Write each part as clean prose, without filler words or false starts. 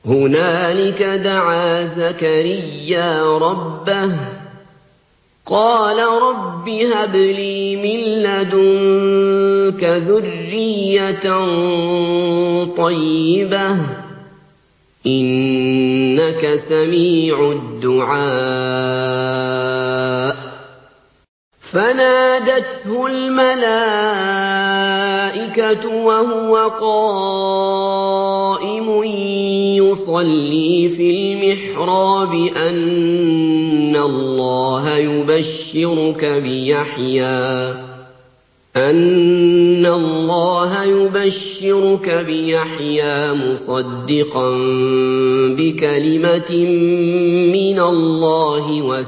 هُنَالِكَ دَعَا زَكَرِيَّا رَبَّهُ قَالَ رَبِّ هَبْ لِي مِن لَّدُنكَ ذُرِّيَّةً طَيِّبَةً ۖ إِنَّكَ سَمِيعُ الدُّعَاءِ. فَنَادَتْهُ الْمَلَائِكَةُ وَهُوَ قَائِمٌ يُصَلِّي فِي الْمِحْرَابِ أَنَّ اللَّهَ يُبَشِّرُكَ بِيَحْيَىٰ مُصَدِّقًا بِكَلِمَةٍ مِّنَ اللَّهِ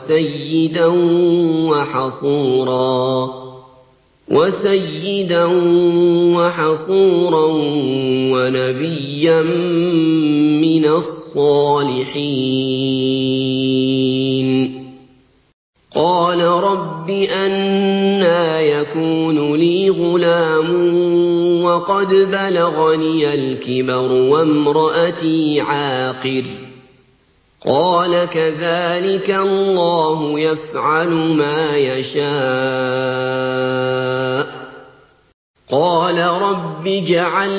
وَسَيِّدًا وَحَصُورًا وَنَبِيًّا مِّنَ الصَّالِحِينَ. قَالَ رَبِّ أَنَّىٰ يَكُونُ لِي غُلَامٌ وَقَدْ بَلَغَنِيَ الْكِبَرُ وَامْرَأَتِي عَاقِرٌ ۖ قَالَ كَذَٰلِكَ اللَّهُ يَفْعَلُ مَا يَشَاءُ. قَالَ رَبِّ اجْعَل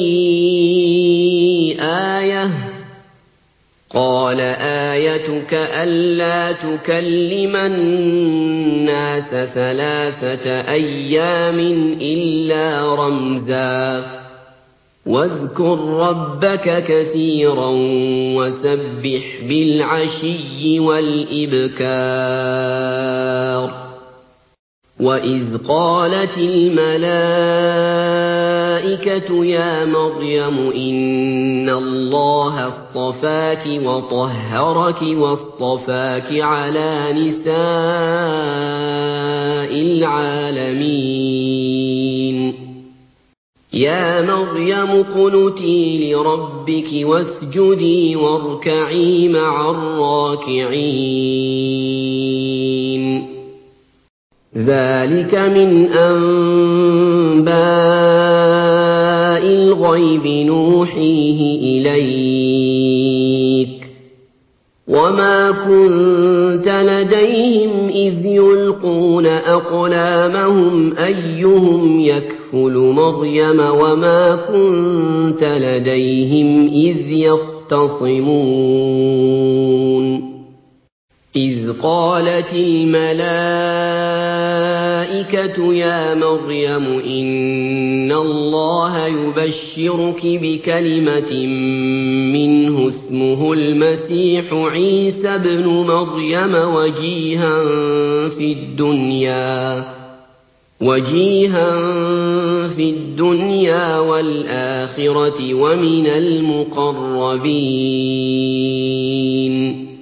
لِّي آيَةً ۖ قَالَ آيَتُكَ أَلَّا تُكَلِّمَ النَّاسَ 3 أيَّامٍ إِلَّا رَمْزًا ۗ وَاذْكُر رَّبَّكَ كَثِيرًا وَسَبِّحْ بِالْعَشِيِّ وَالْإِبْكَارِ. وَإِذْ قَالَتِ الْمَلَائِكَةُ يَا مَرْيَمُ إِنَّ اللَّهَ اصْطَفَاكِ وَطَهَّرَكِ وَاصْطَفَاكِ عَلَىٰ نِسَاءِ الْعَالَمِينَ. يَا مَرْيَمُ اقْنُتِي لِرَبِّكِ وَاسْجُدِي وَارْكَعِي مَعَ الرَّاكِعِينَ. ذَٰلِكَ مِنْ أَنبَاءِ الْغَيْبِ نُوحِيهِ إِلَيْكَ ۖ وَمَا كُنتَ لَدَيْهِمْ إِذْ يُلْقُونَ أَقْلَامَهُمْ أَيُّهُمْ يَكْفُلُ مَرْيَمَ وَمَا كُنتَ لَدَيْهِمْ إِذْ يَخْتَصِمُونَ إِذْ قَالَتِ الْمَلَائِكَةُ يَا مَرْيَمُ إِنَّ اللَّهَ يُبَشِّرُكِ بِكَلِمَةٍ مِّنْهُ اسْمُهُ الْمَسِيحُ عِيسَى ابْنُ مَرْيَمَ وَجِيهًا فِي الدُّنْيَا وَالْآخِرَةِ وَمِنَ الْمُقَرَّبِينَ.